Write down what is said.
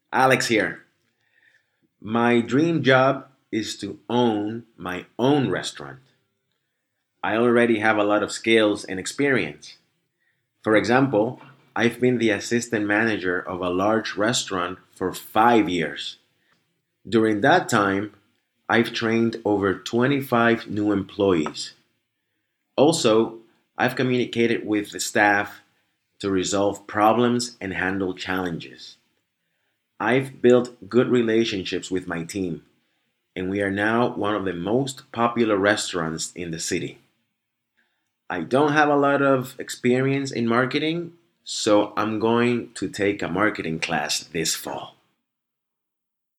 Alex here. My dream job is to own my own restaurant. I already have a lot of skills and experience. For example, I've been the assistant manager of a large restaurant for 5 years. During that time, I've trained over 25 new employees. Also, I've communicated with the staff to resolve problems and handle challenges. I've built good relationships with my team, and we are now one of the most popular restaurants in the city. I don't have a lot of experience in marketing, so I'm going to take a marketing class this fall.